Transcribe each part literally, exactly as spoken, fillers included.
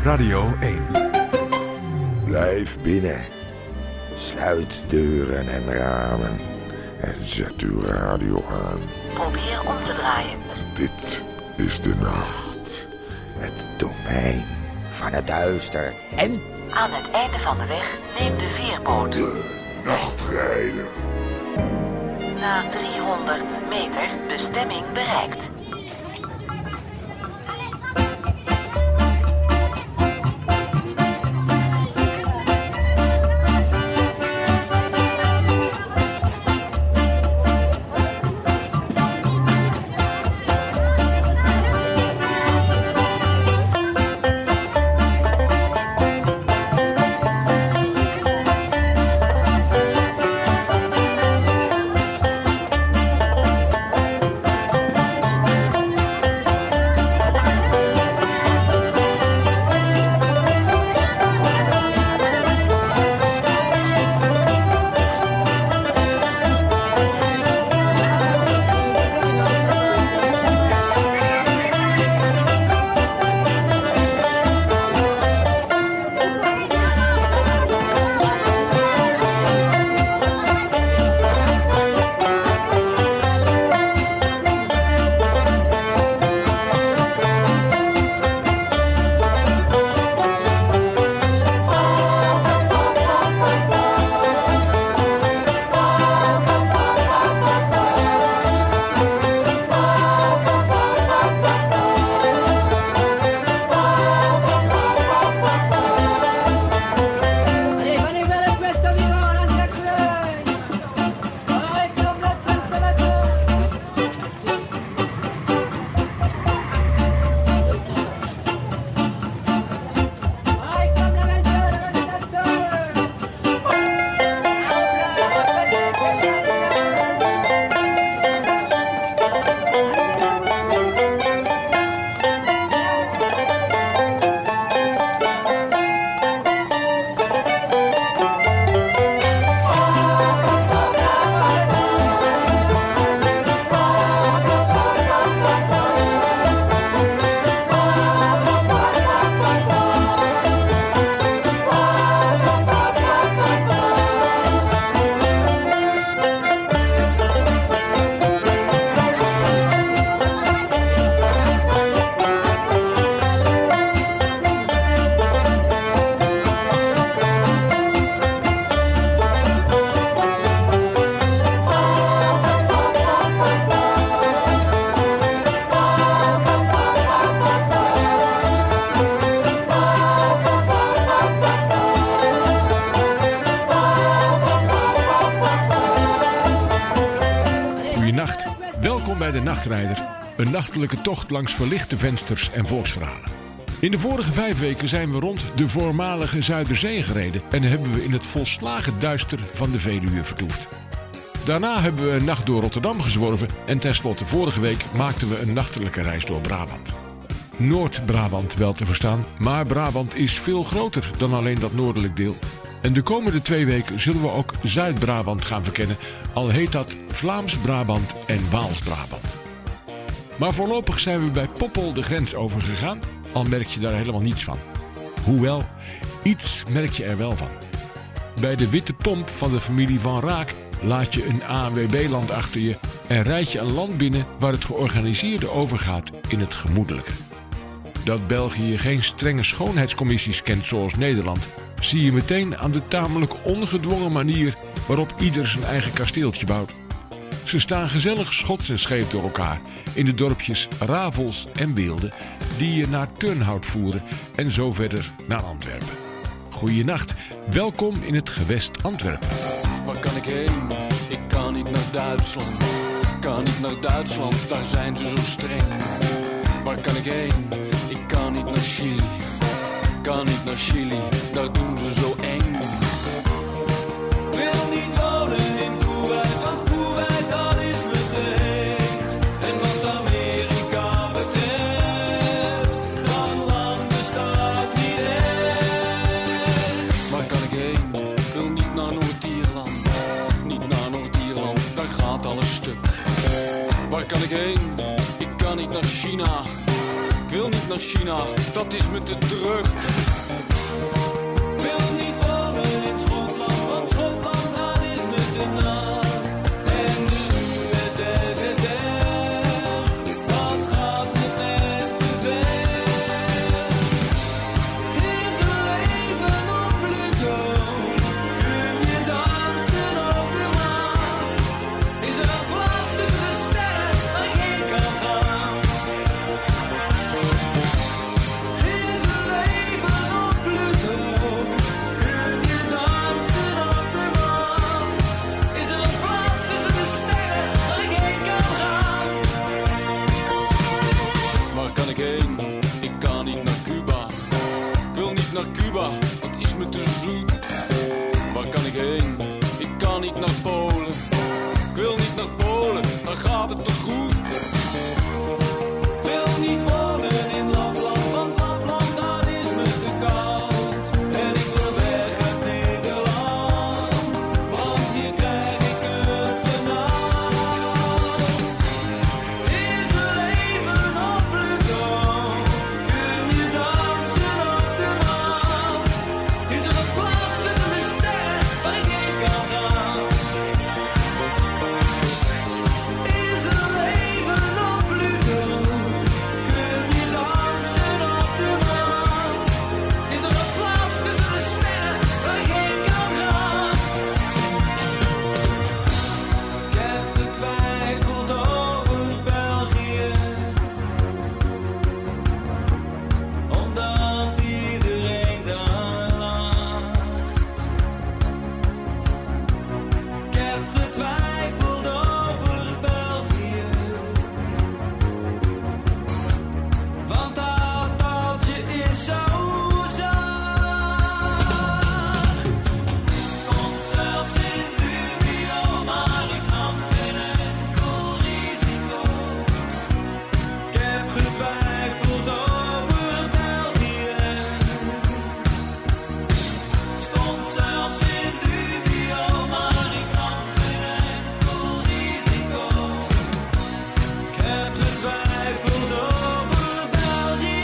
Radio één. Blijf binnen. Sluit deuren en ramen. En zet uw radio aan. Probeer om te draaien. Dit is de nacht. Het domein van het duister. En aan het einde van de weg neem de veerboot. De nachtrijder. Na driehonderd meter bestemming bereikt. Een nachtelijke tocht langs verlichte vensters en volksverhalen. In de vorige vijf weken zijn we rond de voormalige Zuiderzee gereden en hebben we in het volslagen duister van de Veluwe vertoefd. Daarna hebben we een nacht door Rotterdam gezworven en tenslotte vorige week maakten we een nachtelijke reis door Brabant. Noord-Brabant wel te verstaan, maar Brabant is veel groter dan alleen dat noordelijk deel. En de komende twee weken zullen we ook Zuid-Brabant gaan verkennen, al heet dat Vlaams-Brabant en Waals-Brabant. Maar voorlopig zijn we bij Poppel de grens overgegaan, al merk je daar helemaal niets van. Hoewel, iets merk je er wel van. Bij de witte pomp van de familie Van Raak laat je een A N W B-land achter je en rijd je een land binnen waar het georganiseerde overgaat in het gemoedelijke. Dat België geen strenge schoonheidscommissies kent zoals Nederland, zie je meteen aan de tamelijk ongedwongen manier waarop ieder zijn eigen kasteeltje bouwt. Ze staan gezellig schots en scheef door elkaar in de dorpjes Ravels en Weelde die je naar Turnhout voeren en zo verder naar Antwerpen. Goeienacht, welkom in het gewest Antwerpen. Waar kan ik heen? Ik kan niet naar Duitsland. Kan niet naar Duitsland, daar zijn ze zo streng. Waar kan ik heen? Ik kan niet naar Chili. Kan niet naar Chili, daar doen ze zo eng. Wil niet wonen in Kuwait, want Kuwait dat is me te heet. En wat Amerika betreft, dat land bestaat niet echt. Waar kan ik heen? Ik wil niet naar Noord-Ierland. Niet naar Noord-Ierland, daar gaat alles stuk. Waar kan ik heen? Ik kan niet naar China. Ik wil niet naar China, dat is me te druk. Wil niet wonen in Schotland, want Schotland, dat is me te na. En de U S S R, dat gaat me net te ver. Is er leven op Pluto? Kun je dansen op de maan? Is er een plaats tussen de sterren waar ik heen kan gaan? Is er leven op Pluto? Kun je dansen op de maan? Is er een plaats tussen de sterren waar ik heen kan gaan? Waar kan ik heen? Ik kan niet naar Cuba. Ik wil niet naar Cuba, dat is me te zoet. Waar kan ik heen? Ik kan niet naar Polen. Ik wil niet naar Polen, daar gaat het te goed. Ik wil niet wonen in Lapland, want Lapland, dat is me te koud. En ik wil weg uit Nederland, want hier krijg ik het benauwd. Is er leven op Pluto? Kun je dansen op de maan? Is er een plaats tussen de sterren waar ik heen kan gaan? Is er leven op Pluto? Kun je dansen op de maan? Is er een plaats tussen de sterren waar ik heen kan gaan? Ik heb getwijfeld over België, omdat iedereen daar lacht. Ik heb getwijfeld over België, want dat taaltje is zo zacht. Stond zelfs in dubio, maar ik nam geen enkel risico. Ik heb getwijfeld over België. Stond zelfs in dubio, maar ik nam geen enkel risico. Ik heb getwijfeld over België.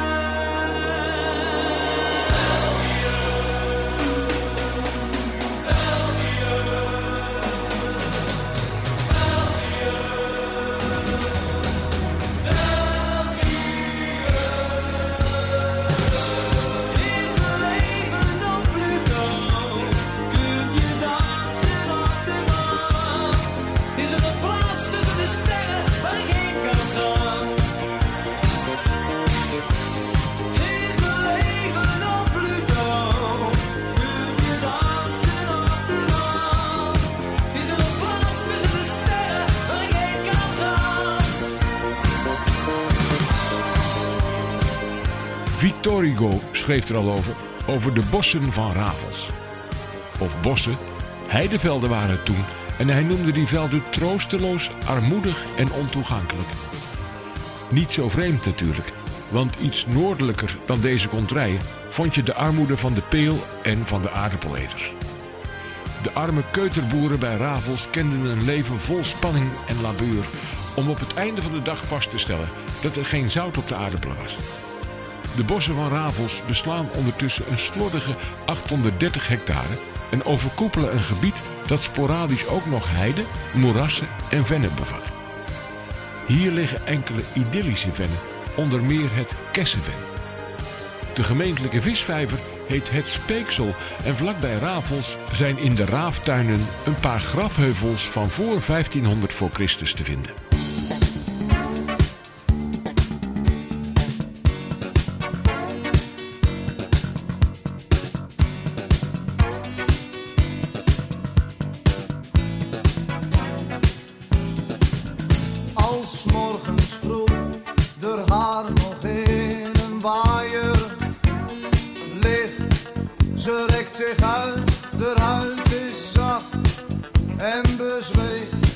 Is er leven op Pluto? Kun je dansen op de maan? Is er een plaats tussen de sterren waar ik heen kan gaan? Is er leven op Pluto? Kun je dansen op de maan? Is er een plaats tussen de sterren waar ik heen kan gaan? Victor Hugo schreef er al over, over de bossen van Ravels. Of bossen, heidevelden waren het toen, en hij noemde die velden troosteloos, armoedig en ontoegankelijk. Niet zo vreemd natuurlijk, want iets noordelijker dan deze kontrijen vond je de armoede van de peel en van de aardappeleters. De arme keuterboeren bij Ravels kenden een leven vol spanning en labeur om op het einde van de dag vast te stellen dat er geen zout op de aardappelen was. De bossen van Ravels beslaan ondertussen een slordige achthonderddertig hectare en overkoepelen een gebied dat sporadisch ook nog heide, moerassen en vennen bevat. Hier liggen enkele idyllische vennen, onder meer het Kessenven. De gemeentelijke visvijver heet Het Speeksel en vlakbij Ravels zijn in de raaftuinen een paar grafheuvels van voor vijftienhonderd voor Christus te vinden. Als morgens vroeg er haar nog in een waaier ligt, ze rekt zich uit, de huid is zacht en bezweet.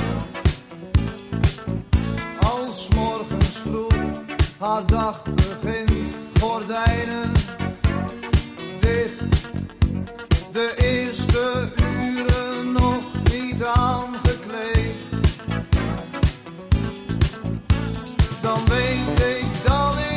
Als morgens vroeg haar dag begint, gordijnen dicht, de eerste uren nog niet aangekleed. Dan weet ik dat ik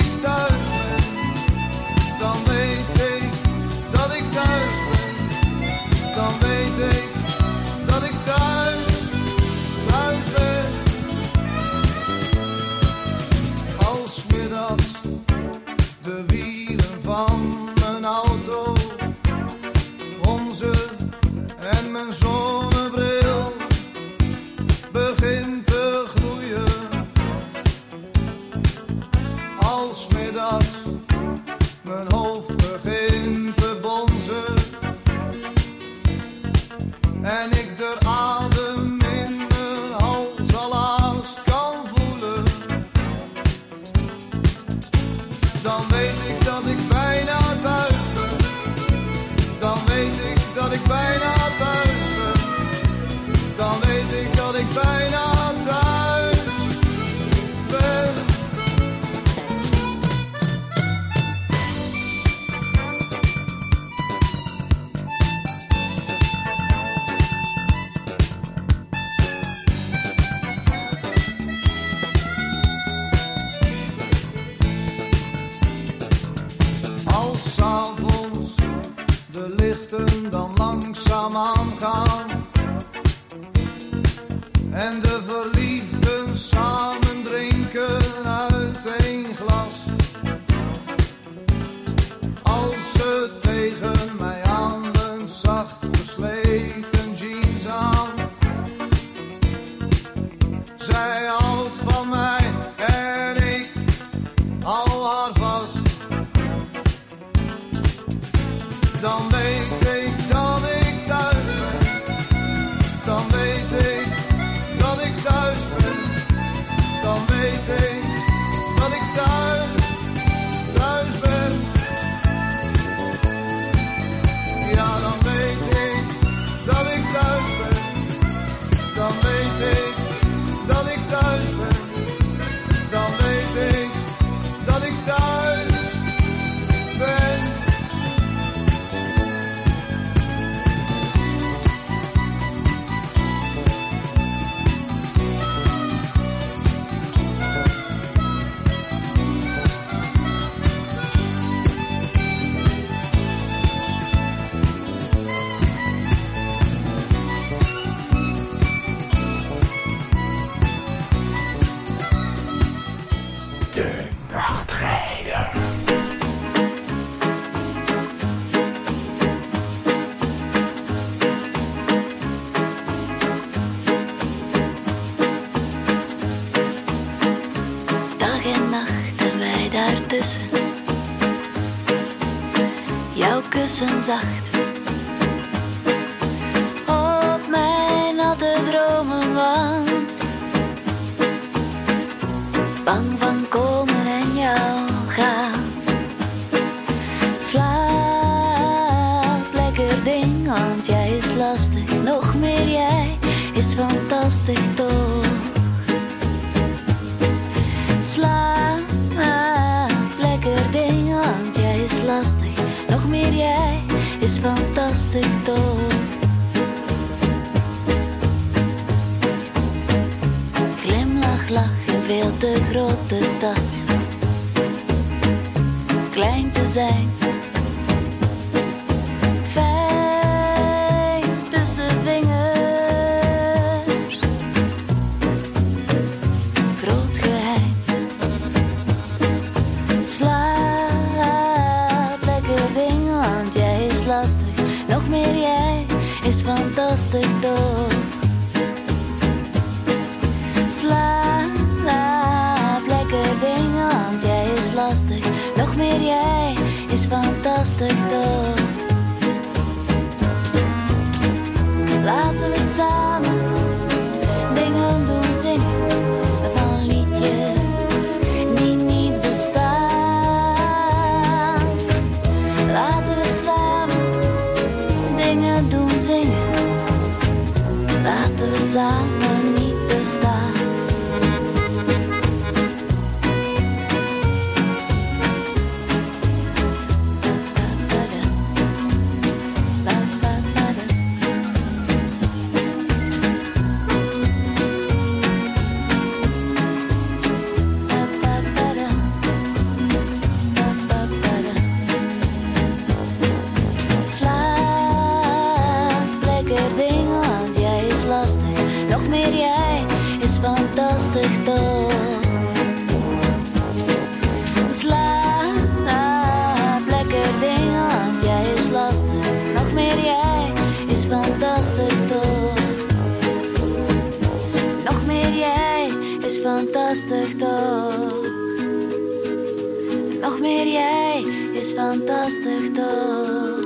en de verliefden samen drinken uit één glas. Als ze tegen mij aan een zacht versleten jeans aan. Zij houdt van mij en ik hou haar vast. Dan weet ik dat ik thuis ben. Dan weet ik dat ik thuis ben. Dan weet ik dat ik thuis, thuis ben. Ja, dan weet ik dat ik thuis ben. Dan weet ik dat ik thuis ben. Dan weet ik dat ik thuis ben. De nachtrijder. Dag en nacht en wij daartussen. Jouw kussen zacht. Op mijn natte dromen wang. Bang van komen en jou gaan. Slaap lekker ding, want jij is lastig. Nog meer jij is fantastisch toch. Slaap lekker ding, want jij is lastig. Nog meer jij is fantastisch toch. Glimlach, lach in veel te grote tas. Klein te zijn. Fijn tussen vingers. Groot geheim. Slaap lekker ding, want jij is lastig. Nog meer jij is fantastisch toch. Slaap lekker ding, want jij is lastig. Nog meer jij is fantastisch toch. Laten we samen dingen doen, zingen van liedjes die niet bestaan. Laten we samen dingen doen, zingen. Laten we samen niet bestaan. Fantastisch toch. Slaap lekker ding, want jij is lastig. Nog meer jij is fantastisch toch. Nog meer jij is fantastisch toch. Nog meer jij is fantastisch toch.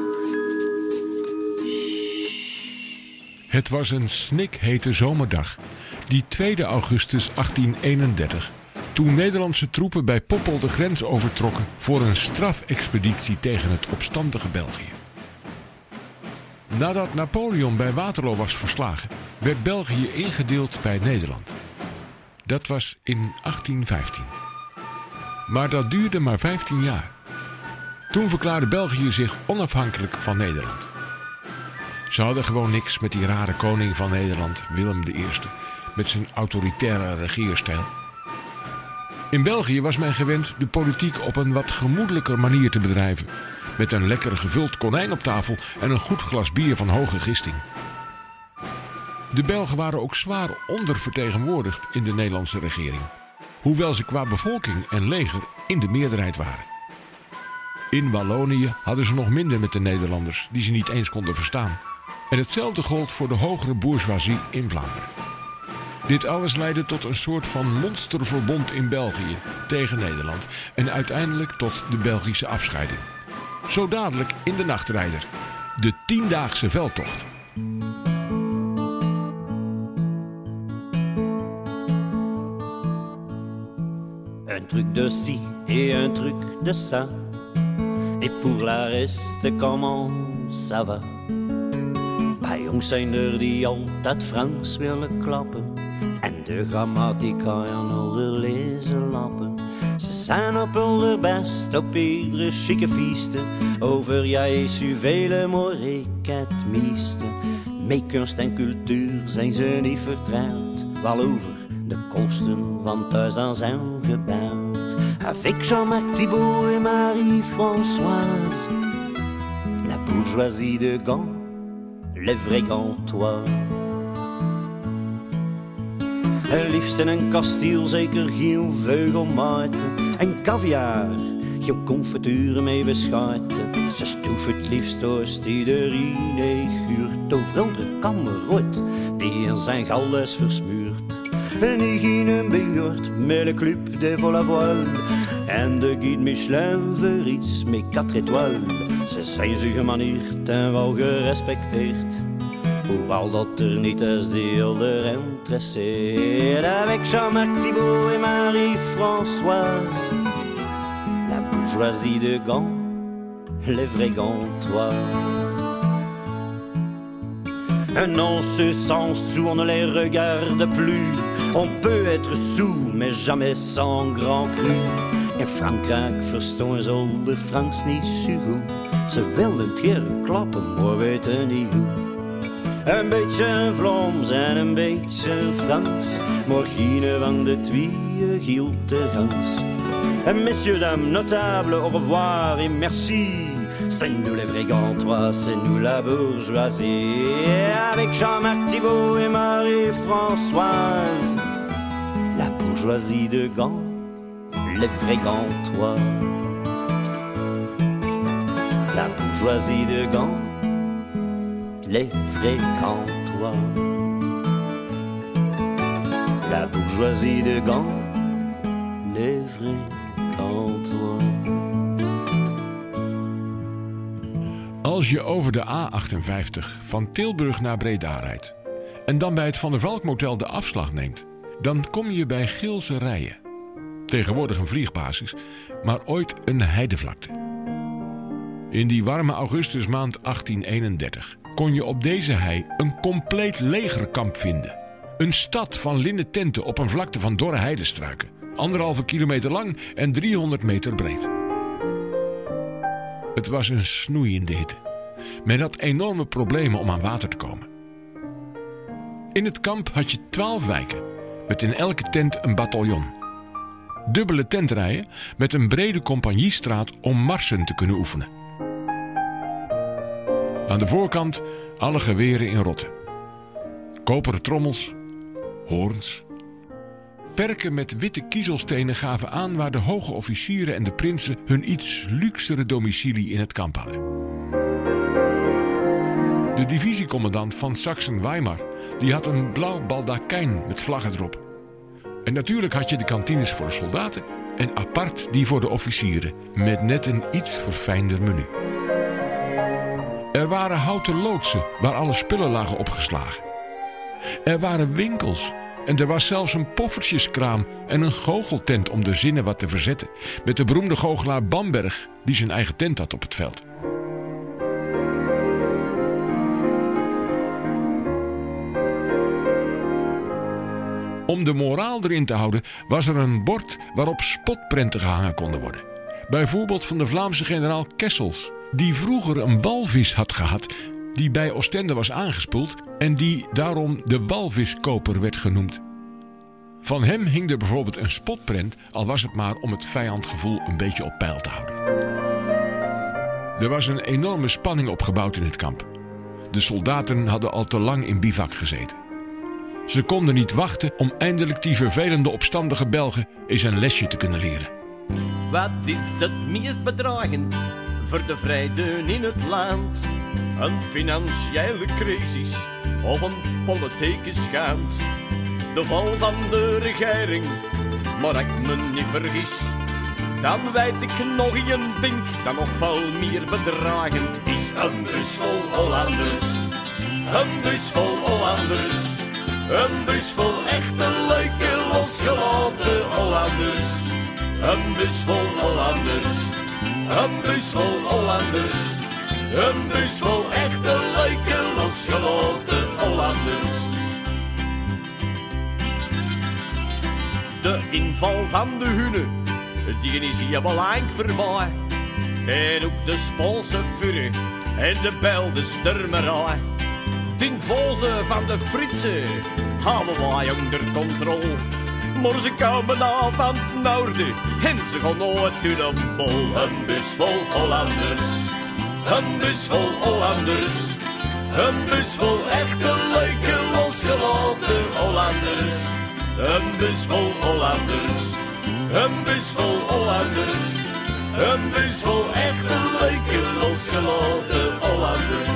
Het was een snikhete zomerdag, die tweede augustus achttien eenendertig, toen Nederlandse troepen bij Poppel de grens overtrokken voor een strafexpeditie tegen het opstandige België. Nadat Napoleon bij Waterloo was verslagen, werd België ingedeeld bij Nederland. Dat was in achttien vijftien. Maar dat duurde maar vijftien jaar. Toen verklaarde België zich onafhankelijk van Nederland. Ze hadden gewoon niks met die rare koning van Nederland, Willem de Eerste, met zijn autoritaire regeerstijl. In België was men gewend de politiek op een wat gemoedelijker manier te bedrijven, met een lekker gevuld konijn op tafel en een goed glas bier van hoge gisting. De Belgen waren ook zwaar ondervertegenwoordigd in de Nederlandse regering, hoewel ze qua bevolking en leger in de meerderheid waren. In Wallonië hadden ze nog minder met de Nederlanders, die ze niet eens konden verstaan. En hetzelfde gold voor de hogere bourgeoisie in Vlaanderen. Dit alles leidde tot een soort van monsterverbond in België tegen Nederland en uiteindelijk tot de Belgische afscheiding. Zo dadelijk in de Nachtrijder, de tiendaagse veldtocht. Un truc de ci et un truc de ça. Et pour la reste, comment ça va? Bij ons zijn er die altijd Frans willen klappen. En de grammatica en alle lezenlappen. Ze zijn op hun best op iedere chique fieste. Over jij is u vele, maar ik het meeste. Met kunst en cultuur zijn ze niet vertrouwd. Wel over de kosten van thuis aan zijn gebouwd. Avec Jean-Marc Thibault et Marie-Françoise. La bourgeoisie de Gand, les vrais Gantois. Liefst in een kasteel, zeker geen veugelmaten. En caviar, geen confituren mee beschuiten. Ze stoeft het liefst door iedereen eguurt. Overal de kamerot, die in zijn galles versmuurt. En die ging een beenhard met de club de volle voile. En de guide Michelin voor iets met quatre étoiles. Ze zijn ze gemanierd en wel gerespecteerd. Hoewel dat er niet is deel de interesseert. Avec Jean-Marc Thibault et Marie-Françoise. La bourgeoisie de Gand, les vrais Gantois. Un on se sent sous, on ne les regarde plus. On peut être sous, mais jamais sans grand cru. In Frankrijk verstaan ze al de Frans niet zo goed. Ze willen het hier klappen, maar weten niet hoe. Een beetje Vlaams en een beetje Frans, maar geen van de twee gielt de gans. En messieurs, dames, notables, au revoir et merci. C'est nous les vrais Gantois, c'est nous la bourgeoisie. Avec Jean-Marc Thibault et Marie-Françoise. La bourgeoisie de Gand, les vrais Gantois. La bourgeoisie de Gand, les vrais Gantois. La bourgeoisie de Gand, les vrais Gantois. Als je over de A achtenvijftig van Tilburg naar Breda rijdt en dan bij het Van der Valk Motel de afslag neemt, dan kom je bij Geelse Rijen. Tegenwoordig een vliegbasis, maar ooit een heidevlakte. In die warme augustusmaand achttien eenendertig kon je op deze hei een compleet legerkamp vinden. Een stad van linnen tenten op een vlakte van dorre heidestruiken. Anderhalve kilometer lang en driehonderd meter breed. Het was een snoeiende hitte. Men had enorme problemen om aan water te komen. In het kamp had je twaalf wijken, met in elke tent een bataljon. Dubbele tentrijen met een brede compagniestraat om marsen te kunnen oefenen. Aan de voorkant alle geweren in rotten. Koperen trommels, hoorns. Perken met witte kiezelstenen gaven aan waar de hoge officieren en de prinsen hun iets luxere domicilie in het kamp hadden. De divisiecommandant van Sachsen-Weimar die had een blauw baldakijn met vlaggen erop. En natuurlijk had je de kantines voor de soldaten en apart die voor de officieren met net een iets verfijnder menu. Er waren houten loodsen waar alle spullen lagen opgeslagen. Er waren winkels en er was zelfs een poffertjeskraam en een goocheltent om de zinnen wat te verzetten, met de beroemde goochelaar Bamberg die zijn eigen tent had op het veld. Om de moraal erin te houden was er een bord waarop spotprenten gehangen konden worden. Bijvoorbeeld van de Vlaamse generaal Kessels, die vroeger een walvis had gehad die bij Oostende was aangespoeld en die daarom de walviskoper werd genoemd. Van hem hing er bijvoorbeeld een spotprent, al was het maar om het vijandgevoel een beetje op peil te houden. Er was een enorme spanning opgebouwd in het kamp. De soldaten hadden al te lang in bivak gezeten. Ze konden niet wachten om eindelijk die vervelende opstandige Belgen eens een lesje te kunnen leren. Wat is het meest bedreigend voor de vrede in het land? Een financiële crisis of een politieke schand? De val van de regering, maar ik me niet vergis, dan weet ik nog een ding dat nog veel meer bedreigend is. Een bus vol Hollanders, een bus vol Hollanders, een bus vol echte leuke losgelaten Hollanders. Een bus vol Hollanders, een bus vol Hollanders, een bus vol echte leuke losgelaten Hollanders. De inval van de Hunnen, die is hier belangrijk voorbij. En ook de Spaanse vuren en de Belde sturmerij. De invalzen van de Fritsen hebben wij onder controle. Maar ze komen af van het noorden en ze gaan nooit door de bol. Een bus vol Hollanders, een bus vol Hollanders, een bus vol echte leuke losgelaten Hollanders. Een bus vol Hollanders, een bus vol Hollanders, een bus vol echte leuke losgelaten Hollanders.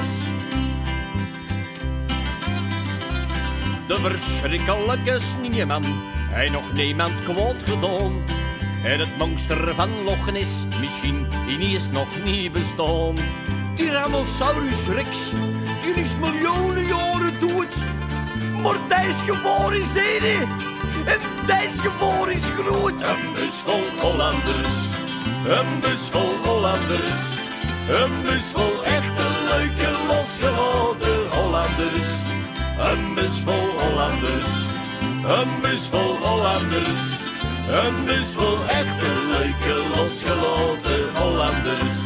De verschrikkelijke sneeuwman, hij nog niemand kwaad gedaan. En het monster van Loch Ness misschien ineens nog niet bestaan. Tyrannosaurus Rex, die is miljoenen jaren dood. Maar deze gevaar is ene en deze gevaar is groot. Een bus vol Hollanders, een bus vol Hollanders, een bus vol echte leuke losgelaten Hollanders. Een bus vol Hollanders, een bus vol Hollanders, een bus vol echte leuke losgelaten Hollanders.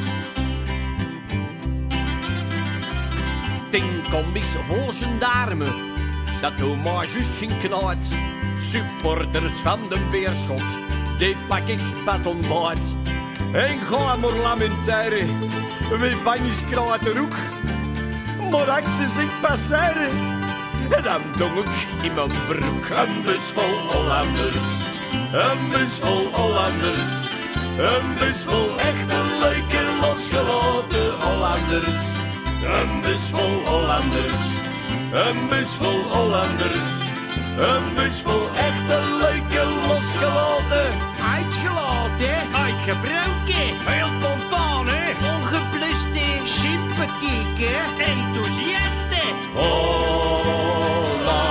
Tien combis vol gendarmen, dat doet maar juist geen knaat. Supporters van de Beerschot, die pak ik batonbaat. En ga maar lamenteren, wie bang is kraat er ook. Maar als ze zich passeren, en dan dong ik in mijn broek. Een bus vol Hollanders, een bus vol Hollanders, een bus vol echte leuke losgelaten Hollanders. Een bus vol Hollanders, een bus vol Hollanders, een bus vol echte leuke losgelaten. Uitgelaten, uitgebroken, heel spontaan, hè? Ongebluste, sympathieke, enthousiaste. Hollanders.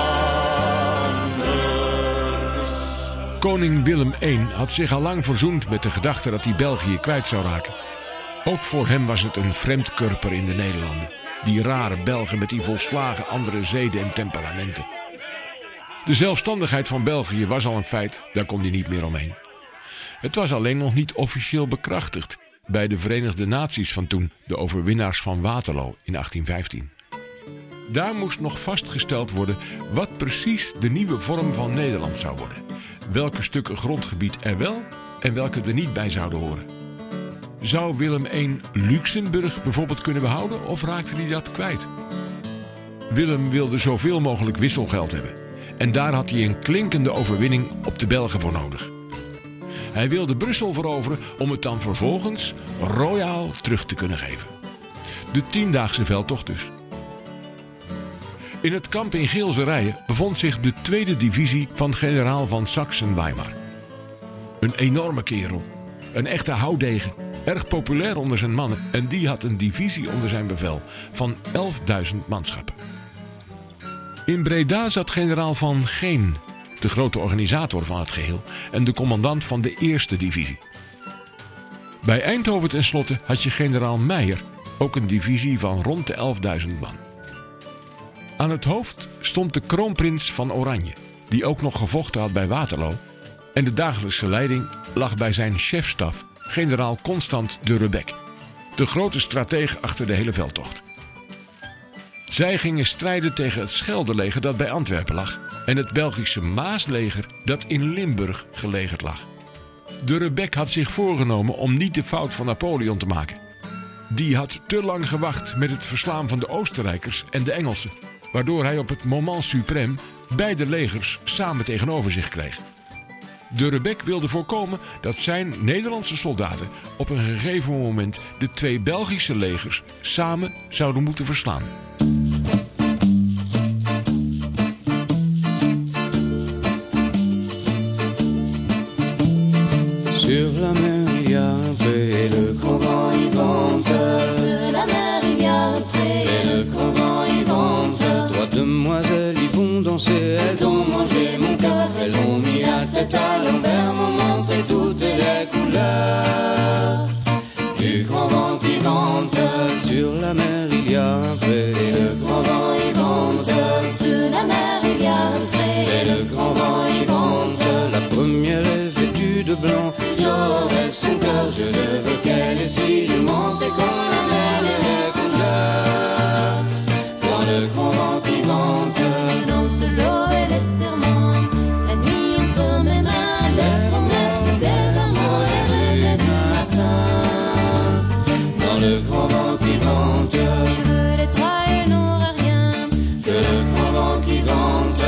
Koning Willem de Eerste had zich al lang verzoend met de gedachte dat hij België kwijt zou raken. Ook voor hem was het een vreemdkörper in de Nederlanden. Die rare Belgen met die volslagen andere zeden en temperamenten. De zelfstandigheid van België was al een feit, daar kon hij niet meer omheen. Het was alleen nog niet officieel bekrachtigd bij de Verenigde Naties van toen, de overwinnaars van Waterloo in achttien vijftien. Daar moest nog vastgesteld worden wat precies de nieuwe vorm van Nederland zou worden. Welke stukken grondgebied er wel en welke er niet bij zouden horen. Zou Willem de Eerste Luxemburg bijvoorbeeld kunnen behouden of raakte hij dat kwijt? Willem wilde zoveel mogelijk wisselgeld hebben. En daar had hij een klinkende overwinning op de Belgen voor nodig. Hij wilde Brussel veroveren om het dan vervolgens royaal terug te kunnen geven. De tiendaagse veldtocht dus. In het kamp in Geelzerijen bevond zich de tweede divisie van generaal van Saxe-Weimar. Een enorme kerel, een echte houdegen, erg populair onder zijn mannen. En die had een divisie onder zijn bevel van elfduizend manschappen. In Breda zat generaal Van Geen, de grote organisator van het geheel en de commandant van de eerste divisie. Bij Eindhoven tenslotte had je generaal Meijer, ook een divisie van rond de elfduizend man. Aan het hoofd stond de kroonprins van Oranje, die ook nog gevochten had bij Waterloo, en de dagelijkse leiding lag bij zijn chefstaf, generaal Constant de Rebecque, de grote strateeg achter de hele veldtocht. Zij gingen strijden tegen het Scheldeleger dat bij Antwerpen lag en het Belgische Maasleger dat in Limburg gelegerd lag. De Rebecque had zich voorgenomen om niet de fout van Napoleon te maken. Die had te lang gewacht met het verslaan van de Oostenrijkers en de Engelsen, waardoor hij op het moment suprême beide legers samen tegenover zich kreeg. De Rebek wilde voorkomen dat zijn Nederlandse soldaten op een gegeven moment de twee Belgische legers samen zouden moeten verslaan. Sur la mer il y a un pré et le grand vent y vente. Sur la mer il y a un pré Et le grand vent y vente. Trois demoiselles y vont danser. Elles ont mangé mon cœur. Elles ont mis la tête à l'envers. M'ont montré toutes les couleurs du grand vent qui vente. Sur la mer il y a un pré et le grand vent y vente. Sur la mer il y a un pré Et le grand vent y vente. La première est vêtue de blanc. J'aurai son cœur, je ne veux qu'elle est si je m'en sais qu'on amène les couleurs dans le grand vent qui vente. Dans l'eau et les serments, la nuit entre mes mains, les promesses des amants, les rêves du matin. Dans le grand vent qui vente, Tu veux les trahir, n'aurait rien que le grand vent qui vente.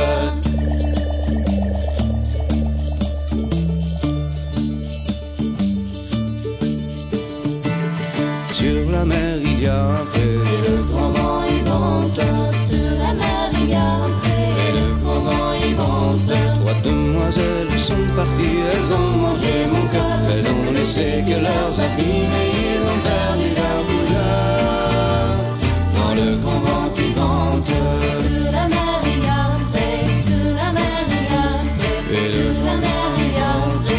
Sur la mer il y a un pré et le grand vent y vente. Sur la mer il y a un pré Et le grand vent y vente. Trois demoiselles sont parties, elles ont mangé mon cœur. Elles n'ont laissé que leurs habits, mais ils ont perdu leur couleur dans le grand vent qui vente. Sur la mer il y a un pré, sur la mer il y a un pré, Et le sur la mer il y a un pré.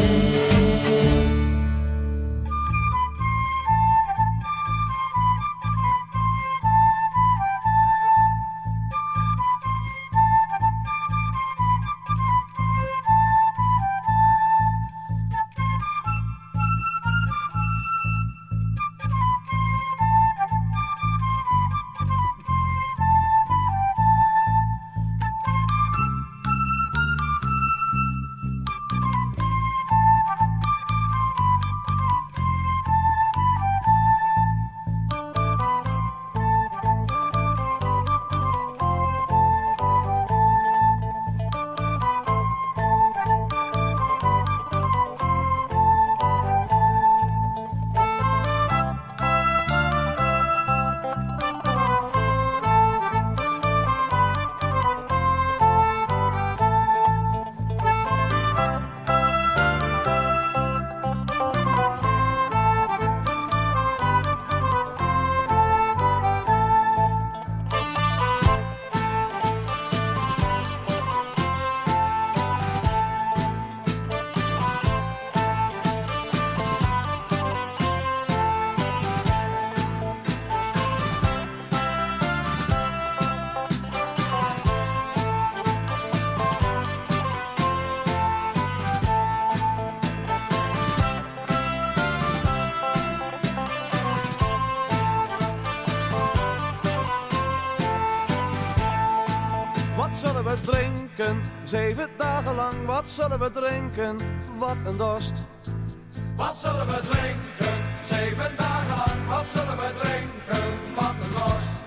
Wat zullen we drinken? Zeven dagen lang, wat zullen we drinken? Wat een dorst. Wat zullen we drinken? Zeven dagen lang, wat zullen we drinken? Wat een dorst.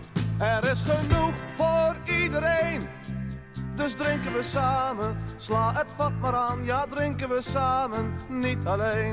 Er is genoeg voor iedereen, dus drinken we samen. Sla het vat maar aan, ja drinken we samen, niet alleen.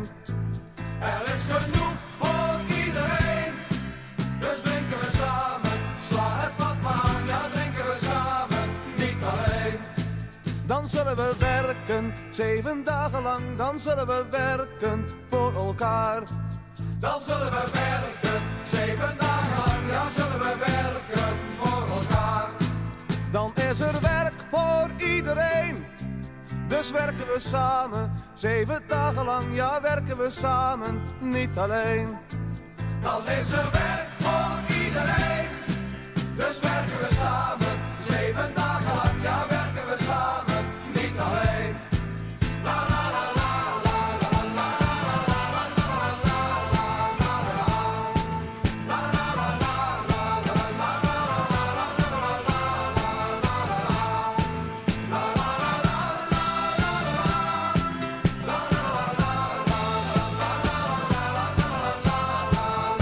Er is genoeg voor iedereen, dus drinken we samen. Sla het vat maar aan, ja drinken we samen, niet alleen. Dan zullen we werken, zeven dagen lang, dan zullen we werken voor elkaar. Dan zullen we werken, zeven dagen lang, ja zullen we werken voor elkaar. Dan is er werk voor iedereen, dus werken we samen. Zeven dagen lang, ja werken we samen, niet alleen. Dan is er werk voor iedereen, dus werken we samen. Zeven dagen lang, ja werken we samen, niet alleen. La la la la la la la la la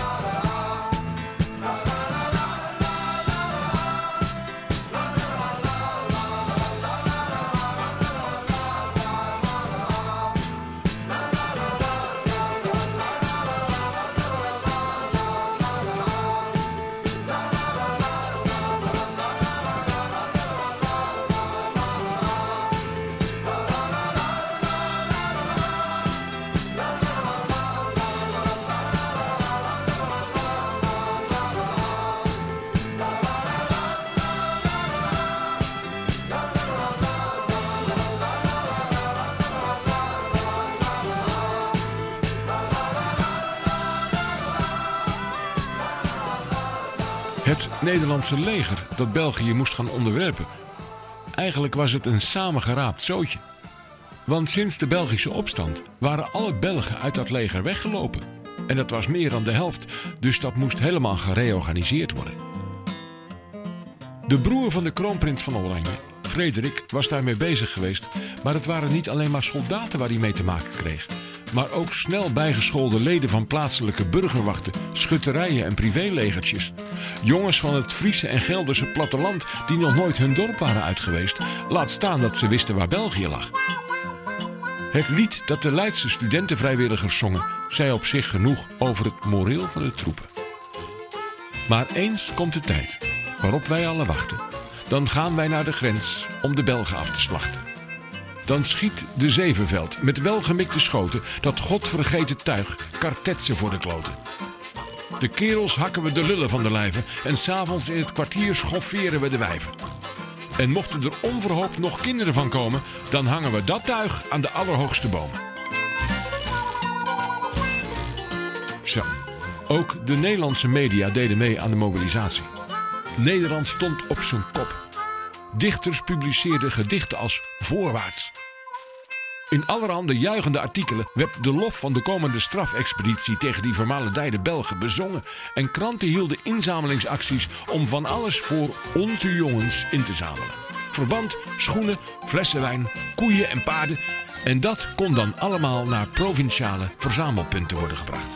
la la la. het Nederlandse leger dat België moest gaan onderwerpen. Eigenlijk was het een samengeraapt zootje. Want sinds de Belgische opstand waren alle Belgen uit dat leger weggelopen. En dat was meer dan de helft, dus dat moest helemaal gereorganiseerd worden. De broer van de kroonprins van Oranje, Frederik, was daarmee bezig geweest. Maar het waren niet alleen maar soldaten waar hij mee te maken kreeg. Maar ook snel bijgeschoolde leden van plaatselijke burgerwachten, schutterijen en privélegertjes. Jongens van het Friese en Gelderse platteland die nog nooit hun dorp waren uitgeweest. Laat staan dat ze wisten waar België lag. Het lied dat de Leidse studentenvrijwilligers zongen, zei op zich genoeg over het moreel van de troepen. Maar eens komt de tijd waarop wij alle wachten. Dan gaan wij naar de grens om de Belgen af te slachten. Dan schiet de Zevenveld met welgemikte schoten dat godvergeten tuig kartetsen voor de kloten. De kerels hakken we de lullen van de lijven en 's avonds in het kwartier schofferen we de wijven. En mochten er onverhoopt nog kinderen van komen, dan hangen we dat tuig aan de allerhoogste bomen. Zo, ook de Nederlandse media deden mee aan de mobilisatie. Nederland stond op zijn kop. Dichters publiceerden gedichten als Voorwaarts. In allerhande juichende artikelen werd de lof van de komende strafexpeditie tegen die vermalendijde Belgen bezongen. En kranten hielden inzamelingsacties om van alles voor onze jongens in te zamelen. Verband, schoenen, flessen wijn, koeien en paarden. En dat kon dan allemaal naar provinciale verzamelpunten worden gebracht.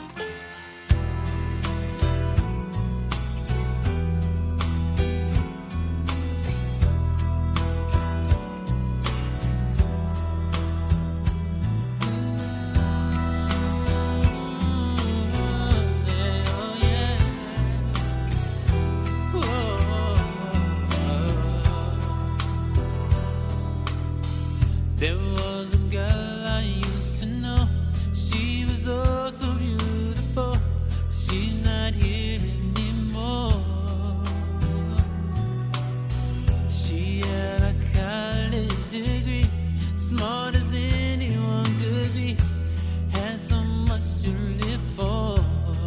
There was a girl I used to know. She was oh so beautiful. She's not here anymore. She had a college degree, smart as anyone could be, had so much to live for.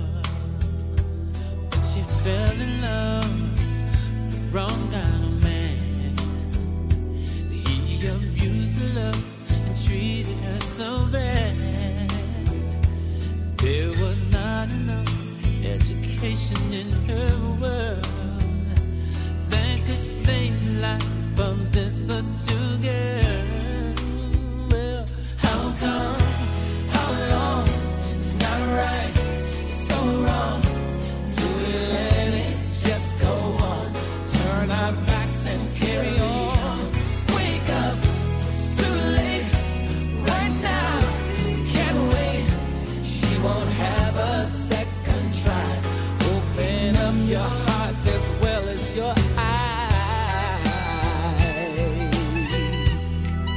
But she fell in love with the wrong kind of man. He abused her love and treated her so bad. There was not enough education in her world that could save the life of this little girl. Well, how come, how long, it's not right, so wrong. Do we let it just go on, turn our backs and carry on? Wake up, it's too late, right now, can't wait. She won't have a second try. Open up your hearts as well as your eyes.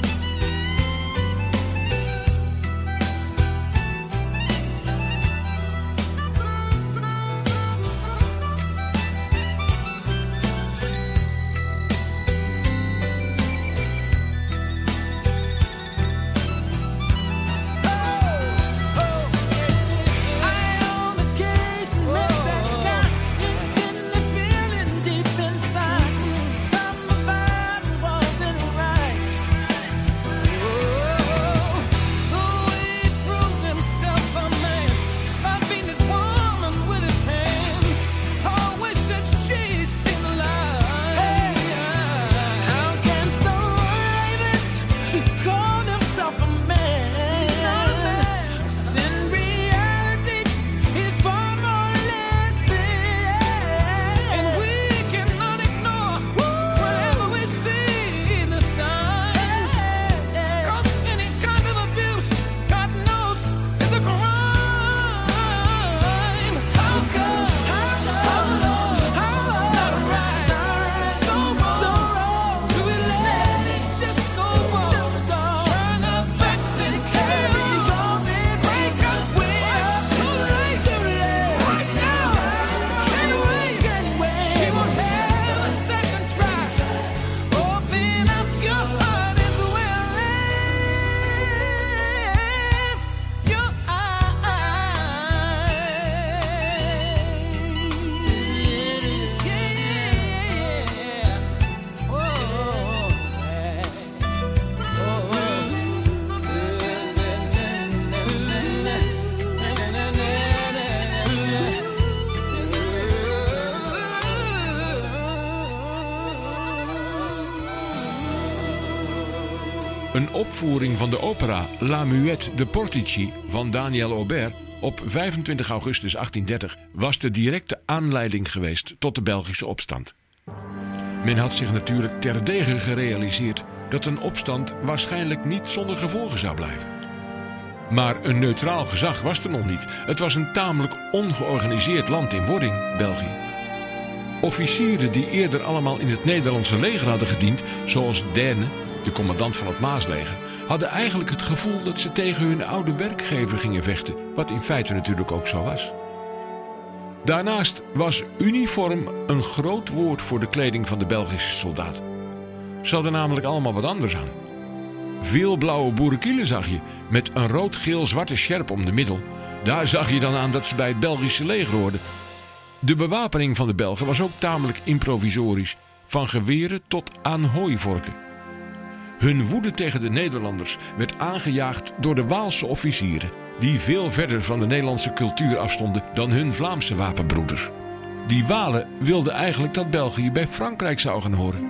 Een opvoering van de opera La Muette de Portici van Daniel Aubert op vijfentwintig augustus achttiendertig was de directe aanleiding geweest tot de Belgische opstand. Men had zich natuurlijk terdege gerealiseerd dat een opstand waarschijnlijk niet zonder gevolgen zou blijven. Maar een neutraal gezag was er nog niet. Het was een tamelijk ongeorganiseerd land in wording, België. Officieren die eerder allemaal in het Nederlandse leger hadden gediend, zoals Derne, de commandant van het Maasleger, hadden eigenlijk het gevoel dat ze tegen hun oude werkgever gingen vechten, wat in feite natuurlijk ook zo was. Daarnaast was uniform een groot woord voor de kleding van de Belgische soldaten. Ze hadden namelijk allemaal wat anders aan. Veel blauwe boerenkielen zag je, met een rood-geel-zwarte sjerp om de middel. Daar zag je dan aan dat ze bij het Belgische leger hoorden. De bewapening van de Belgen was ook tamelijk improvisorisch, van geweren tot aan hooivorken. Hun woede tegen de Nederlanders werd aangejaagd door de Waalse officieren, die veel verder van de Nederlandse cultuur afstonden dan hun Vlaamse wapenbroeders. Die Walen wilden eigenlijk dat België bij Frankrijk zou gaan horen.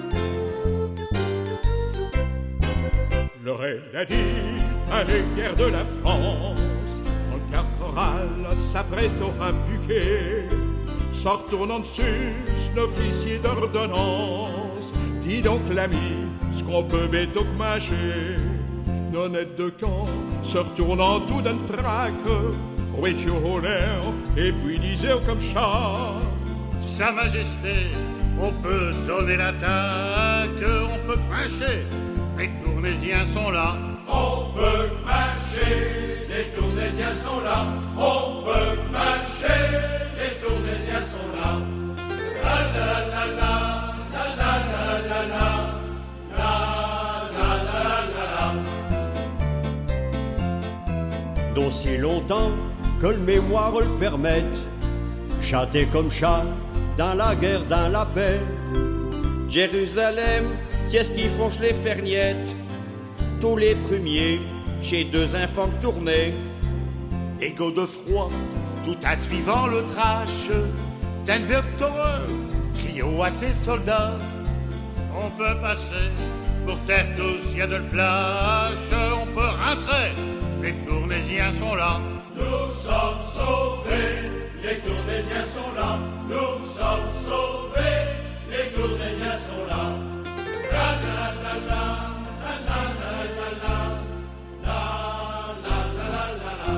L'oreille a dit à la guerre de la France, quand le caporal s'apprête au buquet, sort tournant sus l'officier d'ordonnance, dit donc l'ami, ce qu'on peut bétoc mâcher. Nonnette de camp, se retournant tout d'un trac, oui au l'air, et puis disait comme chat: Sa Majesté, on peut donner l'attaque, on peut cracher, les Tournaisiens sont là. On peut marcher, les Tournaisiens sont là. On peut marcher, les Tournaisiens sont là. La la la la, la la la la la, la la la la la. D'aussi longtemps que le mémoire le permette, chanter comme chat, dans la guerre, dans la paix. Jérusalem, qu'est-ce qui fonce les fergnettes? Tous les premiers, chez deux enfants tournés. Égaux de froid, tout en suivant le trash, d'un victoreux, criant à ses soldats. On peut passer, pour terre tous, y a de la plage, on peut rentrer, les Tournaisiens sont là. Nous sommes sauvés, les Tournaisiens sont là. Nous sommes sauvés, les Tournaisiens sont là. La la la la, la la la la la, la la la la la.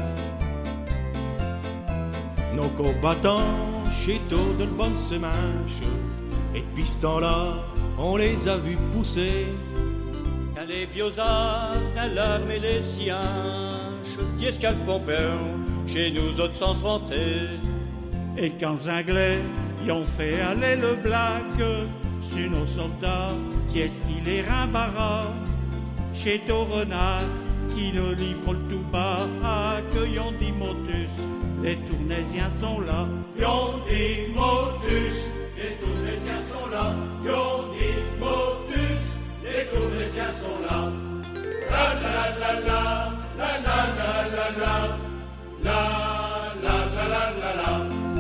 Nos combattants, chez tôt de bonne semanche, et depuis ce temps-là, on les a vus pousser. Quand les biosards dans l'armée des sianches, qu'est-ce qu'un pompeur, chez nous autres sans se vanter. Et quand les Anglais y ont fait aller le black sur nos soldats, qu'est-ce qui les rembarra? Chez Torenard, qui nous livre le tout bas, que y'ont dit Motus, les Tournaisiens sont là. Y'ont dit Motus, les Tournaisiens sont là. Y'ont dit Motus, les Tournaisiens sont là. La la la la, la la la la la, la la la la la la.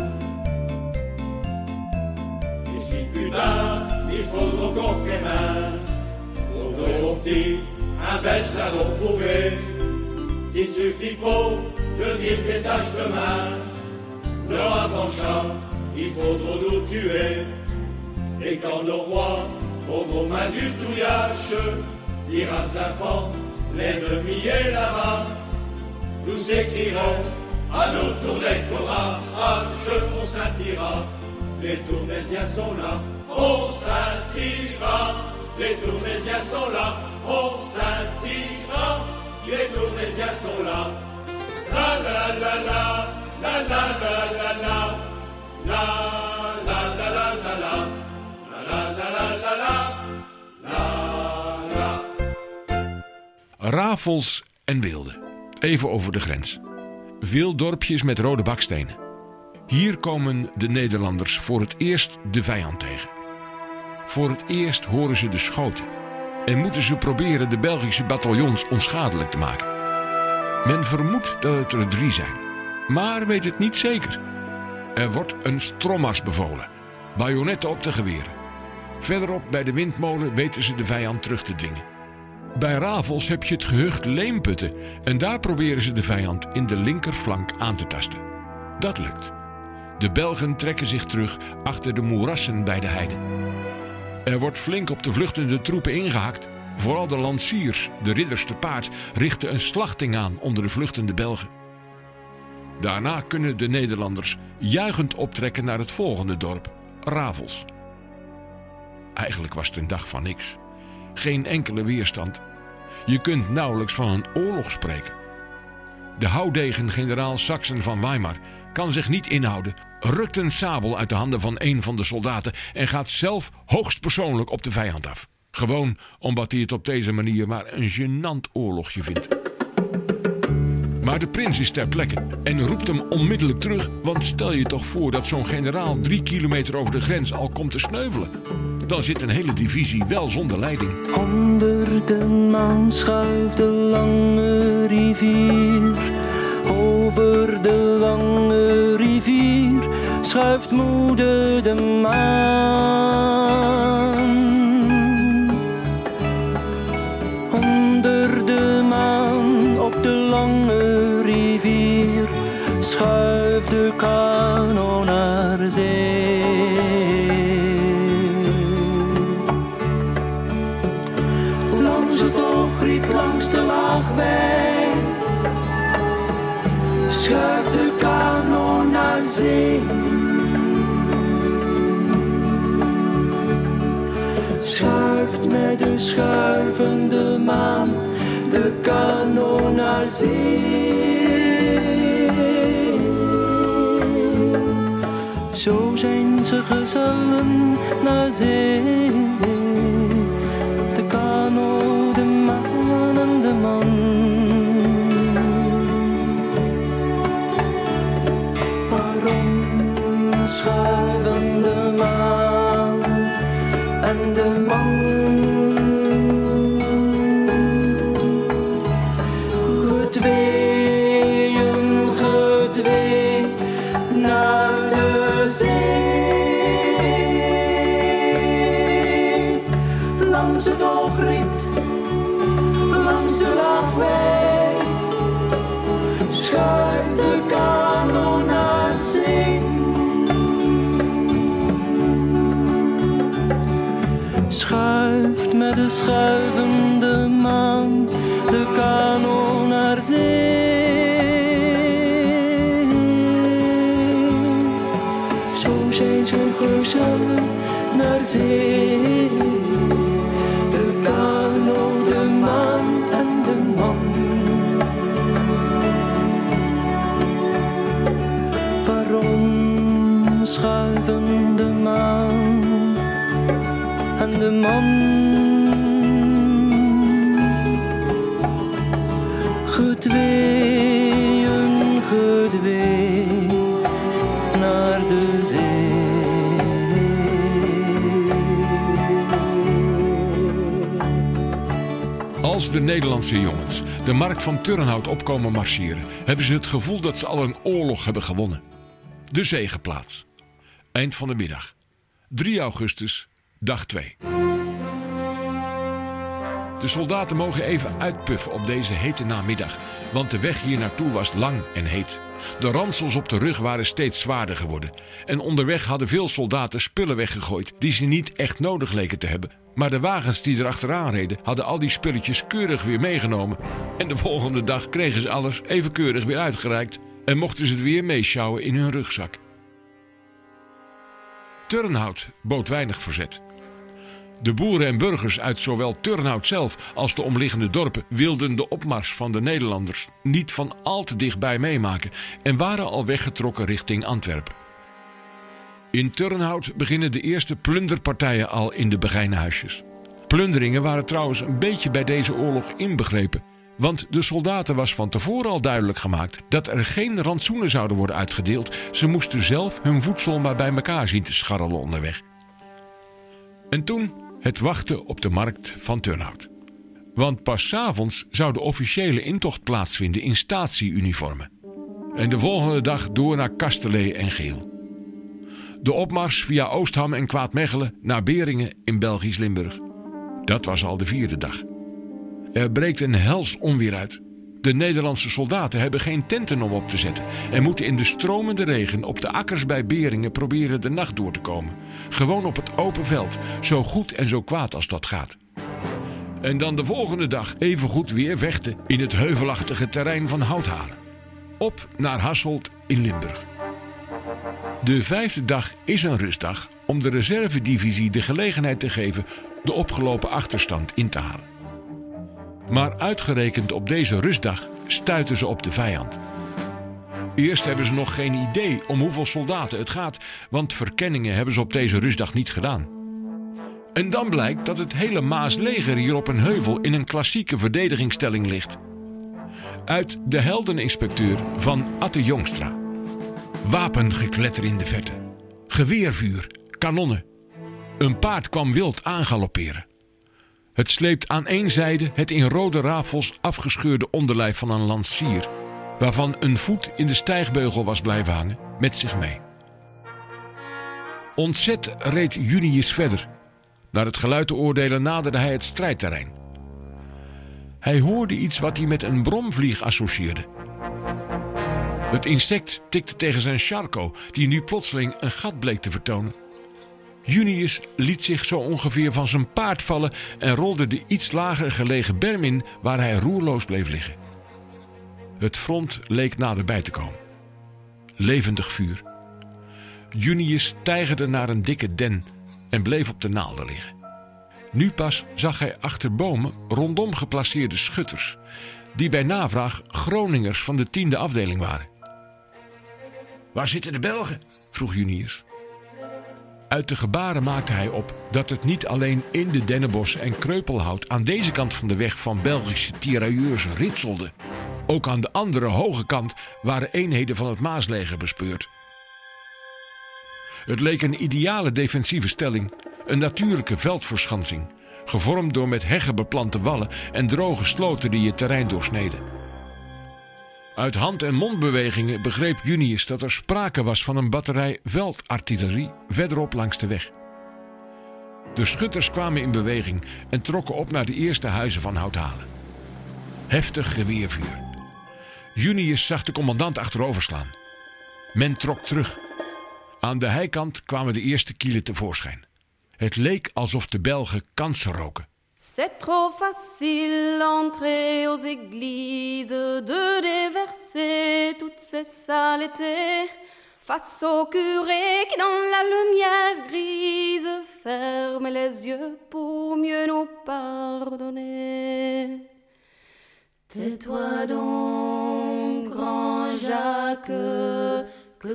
Et si plus tard, il faudra qu'on main, au gros au petit, un bel salaud prouvé, qu'il ne suffit pas de dire des tâches de main. Leur avant-champ, il faudra nous tuer. Et quand nos rois auront main du touillache, dira aux enfants, l'ennemi est là-bas. Nous s'écrierons à nos tournées courage, on s'attira. Les Tournaisiens sont là, on s'attira. Les Tournaisiens sont là, on s'attira. Les Tournaisiens sont là. La la la la, la la la la la, la la la la la la, la la la la la, la la. Rafels en Weelde. Even over de grens. Veel dorpjes met rode bakstenen. Hier komen de Nederlanders voor het eerst de vijand tegen. Voor het eerst horen ze de schoten en moeten ze proberen de Belgische bataljons onschadelijk te maken. Men vermoedt dat het er drie zijn, maar weet het niet zeker. Er wordt een strommars bevolen, bajonetten op de geweren. Verderop bij de windmolen weten ze de vijand terug te dwingen. Bij Ravels heb je het gehucht Leemputten en daar proberen ze de vijand in de linkerflank aan te tasten. Dat lukt. De Belgen trekken zich terug achter de moerassen bij de heide. Er wordt flink op de vluchtende troepen ingehakt. Vooral de lanciers, de ridders te paard, richten een slachting aan onder de vluchtende Belgen. Daarna kunnen de Nederlanders juichend optrekken naar het volgende dorp, Ravels. Eigenlijk was het een dag van niks. Geen enkele weerstand. Je kunt nauwelijks van een oorlog spreken. De houdegen-generaal Saxen van Weimar kan zich niet inhouden, rukt een sabel uit de handen van een van de soldaten en gaat zelf hoogstpersoonlijk op de vijand af. Gewoon omdat hij het op deze manier maar een gênant oorlogje vindt. Maar de prins is ter plekke en roept hem onmiddellijk terug, want stel je toch voor dat zo'n generaal drie kilometer over de grens al komt te sneuvelen. Dan zit een hele divisie wel zonder leiding. Onder de maan schuift de lange rivier. Over de lange rivier schuift moeder de maan. Onder de maan op de lange rivier schuift de kano naar zee. Langs het oogriet, langs de laagweg schuift de kano naar zee. Schuift met de schuivende maan de kano naar zee. Zo zijn ze gezellen naar zee. De kano, de maan en de man. Schuiven de maan en de man. Gedweeën, gedwee naar de zee. Langs het oogriet, langs de laagweg schuift de kano naar zee. Schuift met de schuivende maan de kano naar zee. Zo zijn ze gezellen naar zee. De kano, de maan en de man. Waarom schuiven de maan en de man? Gedweeën, gedwee naar de zee. Als de Nederlandse jongens de markt van Turnhout opkomen marcheren, hebben ze het gevoel dat ze al een oorlog hebben gewonnen. De zegeplaats. Eind van de middag. drie augustus, dag twee. De soldaten mogen even uitpuffen op deze hete namiddag, want de weg hier naartoe was lang en heet. De ransels op de rug waren steeds zwaarder geworden. En onderweg hadden veel soldaten spullen weggegooid die ze niet echt nodig leken te hebben. Maar de wagens die erachteraan reden hadden al die spulletjes keurig weer meegenomen. En de volgende dag kregen ze alles even keurig weer uitgereikt en mochten ze het weer meesjouwen in hun rugzak. Turnhout bood weinig verzet. De boeren en burgers uit zowel Turnhout zelf als de omliggende dorpen wilden de opmars van de Nederlanders niet van al te dichtbij meemaken en waren al weggetrokken richting Antwerpen. In Turnhout beginnen de eerste plunderpartijen al in de begijnenhuisjes. Plunderingen waren trouwens een beetje bij deze oorlog inbegrepen, want de soldaten was van tevoren al duidelijk gemaakt dat er geen rantsoenen zouden worden uitgedeeld. Ze moesten zelf hun voedsel maar bij elkaar zien te scharrelen onderweg. En toen het wachten op de markt van Turnhout. Want pas 's avonds zou de officiële intocht plaatsvinden in statieuniformen. En de volgende dag door naar Kastelee en Geel. De opmars via Oostham en Kwaadmechelen naar Beringen in Belgisch Limburg. Dat was al de vierde dag. Er breekt een hels onweer uit. De Nederlandse soldaten hebben geen tenten om op te zetten en moeten in de stromende regen op de akkers bij Beringen proberen de nacht door te komen. Gewoon op het open veld, zo goed en zo kwaad als dat gaat. En dan de volgende dag evengoed weer vechten in het heuvelachtige terrein van Houthalen. Op naar Hasselt in Limburg. De vijfde dag is een rustdag om de reservedivisie de gelegenheid te geven de opgelopen achterstand in te halen. Maar uitgerekend op deze rustdag stuiten ze op de vijand. Eerst hebben ze nog geen idee om hoeveel soldaten het gaat, want verkenningen hebben ze op deze rustdag niet gedaan. En dan blijkt dat het hele Maasleger hier op een heuvel in een klassieke verdedigingsstelling ligt. Uit De Heldeninspecteur van Atte Jongstra. Wapengekletter in de verte. Geweervuur, kanonnen. Een paard kwam wild aangalopperen. Het sleept aan één zijde het in rode rafels afgescheurde onderlijf van een lansier, waarvan een voet in de stijgbeugel was blijven hangen, met zich mee. Ontzet reed Junius verder. Naar het geluid te oordelen naderde hij het strijdterrein. Hij hoorde iets wat hij met een bromvlieg associeerde. Het insect tikte tegen zijn charco, die nu plotseling een gat bleek te vertonen. Junius liet zich zo ongeveer van zijn paard vallen en rolde de iets lager gelegen berm in waar hij roerloos bleef liggen. Het front leek naderbij te komen. Levendig vuur. Junius tijgerde naar een dikke den en bleef op de naalden liggen. Nu pas zag hij achter bomen rondom geplaceerde schutters, die bij navraag Groningers van de tiende afdeling waren. Waar zitten de Belgen? Vroeg Junius. Uit de gebaren maakte hij op dat het niet alleen in de dennenbossen en kreupelhout aan deze kant van de weg van Belgische tirailleurs ritselde. Ook aan de andere hoge kant waren eenheden van het Maasleger bespeurd. Het leek een ideale defensieve stelling, een natuurlijke veldverschansing, gevormd door met heggen beplante wallen en droge sloten die het terrein doorsneden. Uit hand- en mondbewegingen begreep Junius dat er sprake was van een batterij veldartillerie verderop langs de weg. De schutters kwamen in beweging en trokken op naar de eerste huizen van Houthalen. Heftig geweervuur. Junius zag de commandant achteroverslaan. Men trok terug. Aan de heikant kwamen de eerste kielen tevoorschijn. Het leek alsof de Belgen kansen roken. C'est trop facile d'entrer aux églises, de déverser toutes ces saletés, face au curé qui dans la lumière grise ferme les yeux pour mieux nous pardonner. Tais-toi donc, grand Jacques, que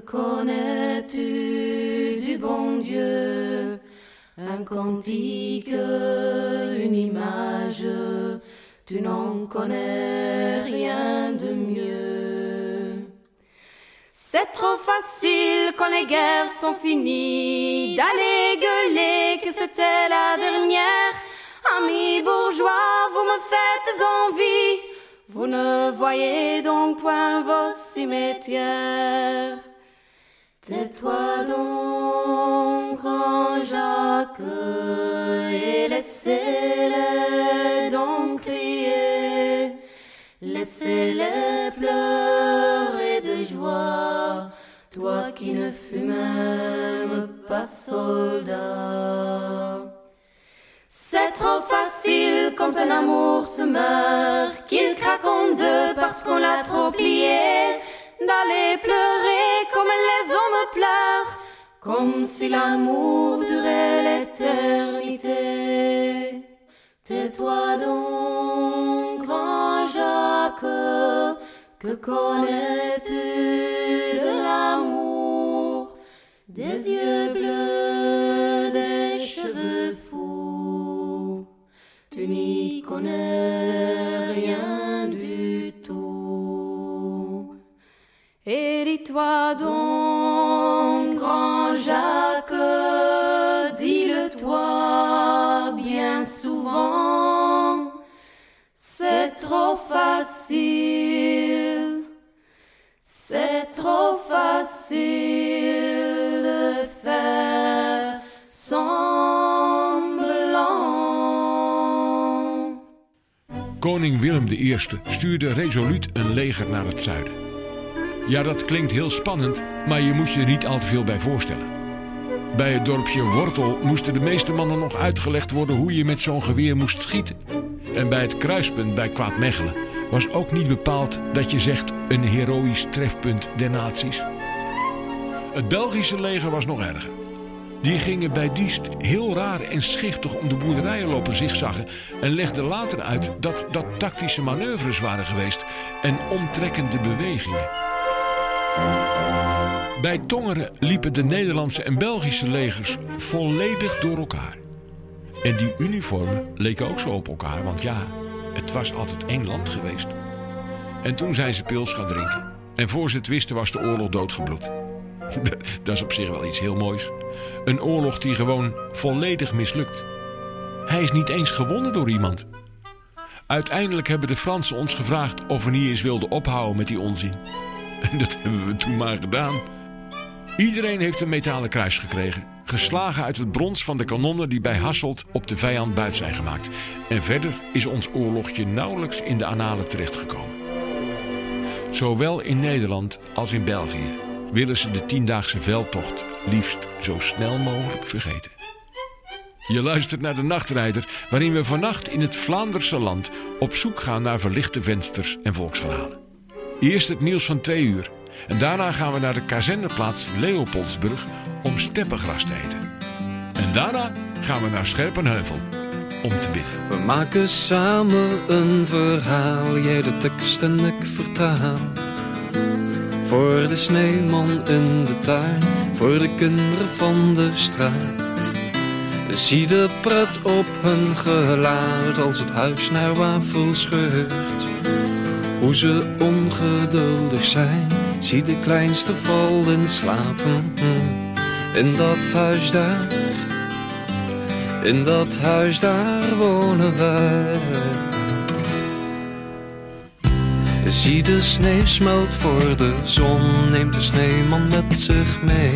connais-tu du bon Dieu? Un cantique, une image, tu n'en connais rien de mieux. C'est trop facile quand les guerres sont finies d'aller gueuler que c'était la dernière. Amis bourgeois, vous me faites envie, vous ne voyez donc point vos cimetières. Tais-toi donc, grand Jacques, et laissez-les donc crier, laissez-les pleurer de joie, toi qui ne fus même pas soldat. C'est trop facile quand un amour se meurt, qu'il craque en deux parce qu'on l'a trop plié, d'aller pleurer comme les hommes pleurent, comme si l'amour durait l'éternité. Tais-toi donc, grand Jacques, que connais-tu de l'amour? Des yeux bleus, des cheveux fous, tu n'y connais rien du tout. Et dis-toi donc, grand Jacques, dis-le-toi bien souvent, c'est trop facile, c'est trop facile de faire semblant. Koning Willem de Eerste stuurde resoluut een leger naar het zuiden. Ja, dat klinkt heel spannend, maar je moet je er niet al te veel bij voorstellen. Bij het dorpje Wortel moesten de meeste mannen nog uitgelegd worden hoe je met zo'n geweer moest schieten. En bij het kruispunt bij Kwaadmechelen was ook niet bepaald dat je zegt een heroïsch trefpunt der naties. Het Belgische leger was nog erger. Die gingen bij Diest heel raar en schichtig om de boerderijen lopen zigzaggen en legden later uit dat dat tactische manoeuvres waren geweest en omtrekkende bewegingen. Bij Tongeren liepen de Nederlandse en Belgische legers volledig door elkaar. En die uniformen leken ook zo op elkaar, want ja, het was altijd één land geweest. En toen zijn ze pils gaan drinken. En voor ze het wisten was de oorlog doodgebloed. Dat is op zich wel iets heel moois. Een oorlog die gewoon volledig mislukt. Hij is niet eens gewonnen door iemand. Uiteindelijk hebben de Fransen ons gevraagd of we niet eens wilden ophouden met die onzin. En dat hebben we toen maar gedaan. Iedereen heeft een metalen kruis gekregen. Geslagen uit het brons van de kanonnen die bij Hasselt op de vijand buit zijn gemaakt. En verder is ons oorlogje nauwelijks in de annalen terechtgekomen. Zowel in Nederland als in België willen ze de tiendaagse veldtocht liefst zo snel mogelijk vergeten. Je luistert naar de Nachtrijder, waarin we vannacht in het Vlaamse land op zoek gaan naar verlichte vensters en volksverhalen. Eerst het nieuws van twee uur en daarna gaan we naar de kazerneplaats Leopoldsburg om steppengras te eten. En daarna gaan we naar Scherpenheuvel om te bidden. We maken samen een verhaal, jij de tekst en ik vertaal. Voor de sneeuwman in de tuin, voor de kinderen van de straat. Zie de pret op hun gelaat als het huis naar wafel scheurt. Hoe ze ongeduldig zijn, zie de kleinste vallen slapen. In dat huis daar, in dat huis daar wonen wij. Zie de sneeuw smelt voor de zon, neemt de sneeuwman met zich mee.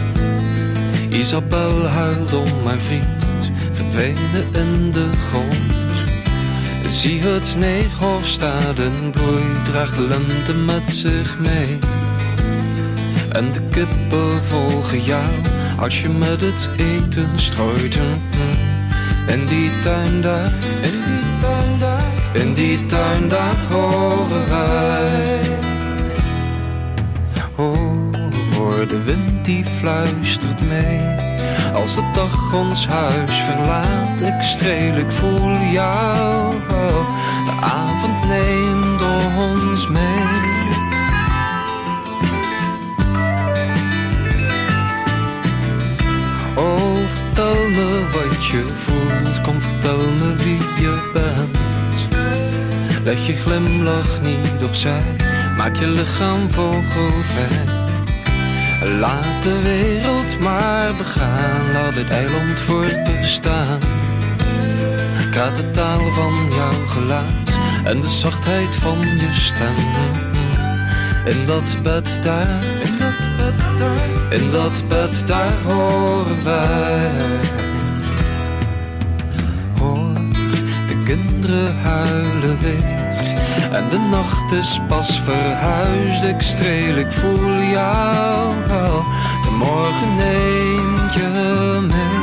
Isabel huilt om haar vriend, verdwenen in de grond. Zie het Neeghoofdstad in bloei, draagt lente met zich mee. En de kippen volgen jou, als je met het eten strooit. In die tuin daar, in die tuin daar, in die tuin daar horen wij. Oh, voor de wind die fluistert mee. Als de dag ons huis verlaat, ik streel, ik voel jou. De avond neemt ons mee. Oh, vertel me wat je voelt, kom vertel me wie je bent. Leg je glimlach niet opzij, maak je lichaam vogelvrij. Laat de wereld maar begaan, laat dit eiland voortbestaan. Kraat de taal van jouw gelaat en de zachtheid van je stem. In dat bed daar, in dat bed daar, in dat bed daar horen wij. Hoor, de kinderen huilen weer. En de nacht is pas verhuisd, ik streel, ik voel jou. De morgen neemt je mee.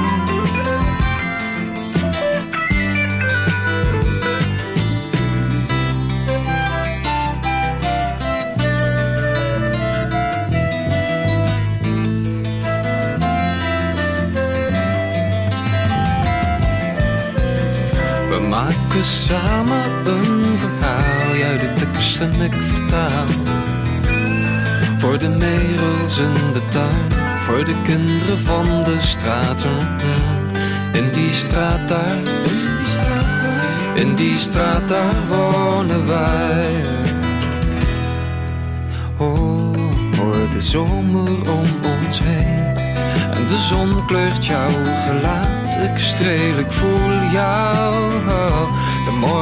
We maken samen een verhaal, jij de tekst en ik vertaal. Voor de merels in de tuin, voor de kinderen van de straat. In die straat daar, in die straat daar, in die straat daar wonen wij. Oh, hoor de zomer om ons heen en de zon kleurt jouw gelaat. Ik streel, ik voel jou. De